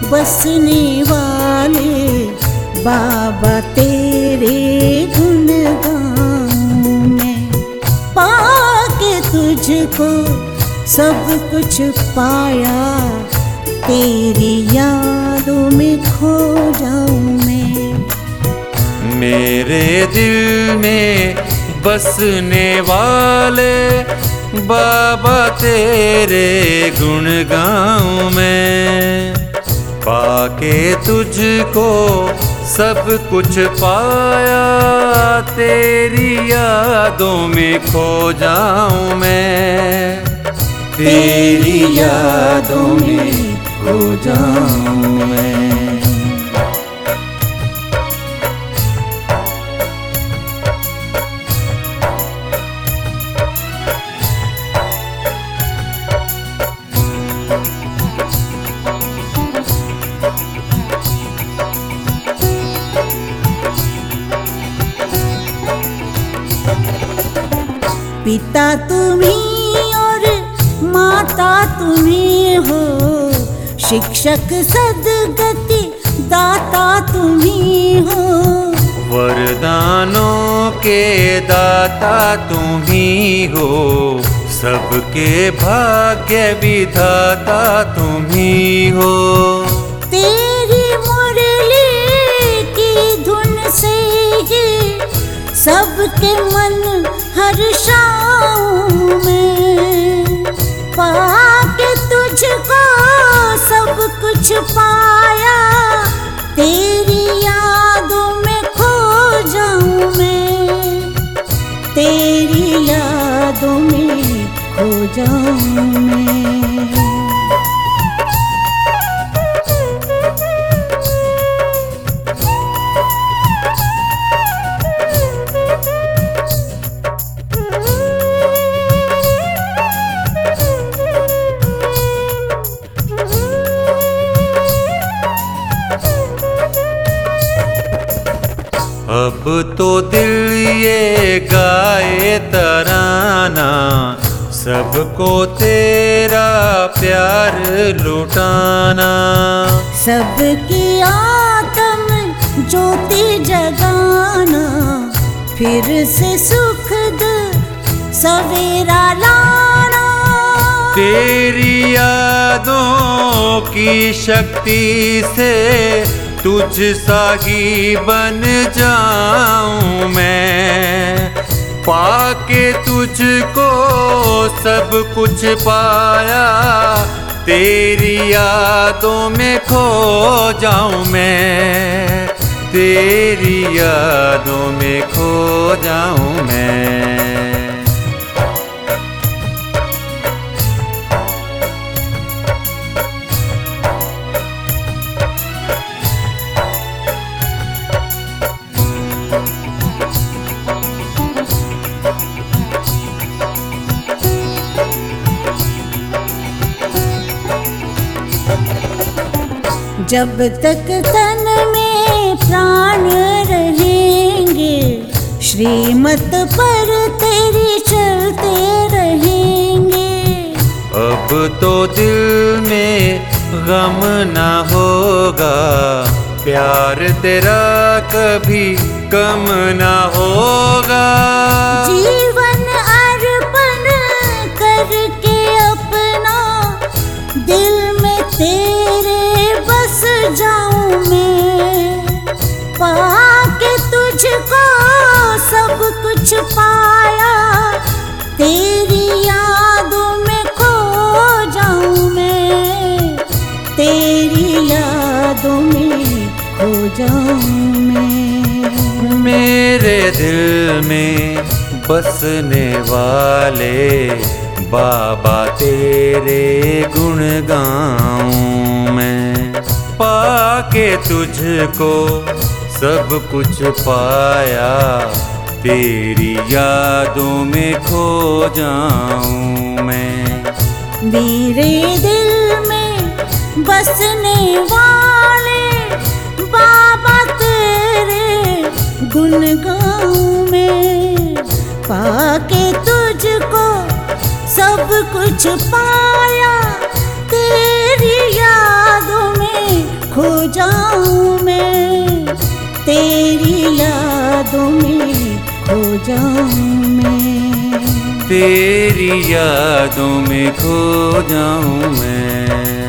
बसने वाले बाबा तेरे गुण गाऊं मैं। पाके तुझको सब कुछ पाया, तेरी यादों में खो जाऊं मैं। मेरे दिल में बसने वाले बाबा तेरे गुण गाऊं मैं। पाके तुझको सब कुछ पाया, तेरी यादों में खो जाऊं मैं। तेरी यादों में खो जाऊं मैं। पिता तुम्ही और माता तुम्ही हो, शिक्षक सद्गति दाता तुम्ही हो। वरदानों के दाता तुम्ही हो, सबके भाग्य विधाता तुम्ही हो। तेरी मुरली की धुन से ही सबके मन हर्षाऊं मैं। पाके तुझको सब कुछ पाया, तेरी यादों में खो जाऊं मैं। तेरी यादों में खो जाऊं मैं। अब तो दिल ये गाए तराना, सबको तेरा प्यार लुटाना। सबकी आत्म ज्योति जगाना, फिर से सुख सवेरा लाना। तेरी यादों की शक्ति से तुझ सा ही बन जाऊं मैं। पाके तुझको सब कुछ पाया, तेरी यादों में खो जाऊं मैं। तेरी यादों में खो जाऊं मैं। जब तक तन में प्राण रहेंगे, श्रीमत पर तेरी चलते रहेंगे। अब तो दिल में गम ना होगा, प्यार तेरा कभी कम ना होगा। जीवन अर्पण करके अपना, दिल में तेरे बस जाऊं मैं। पाके तुझको सब कुछ पाया, तेरी यादों में खो जाऊं मैं। तेरी यादों में खो जाऊं मैं। मेरे दिल में बसने वाले बाबा तेरे गुण गाऊं मैं। पाके तुझको सब कुछ पाया, तेरी यादों में खो जाऊं मैं। मेरे दिल में बसने वाले बाबा तेरे गुण गाऊं मैं। पाके तुझको सब कुछ पाया, तेरी यादों में खो जाऊं मैं, तेरी यादों में खो जाऊं मैं, तेरी यादों में खो जाऊं मैं।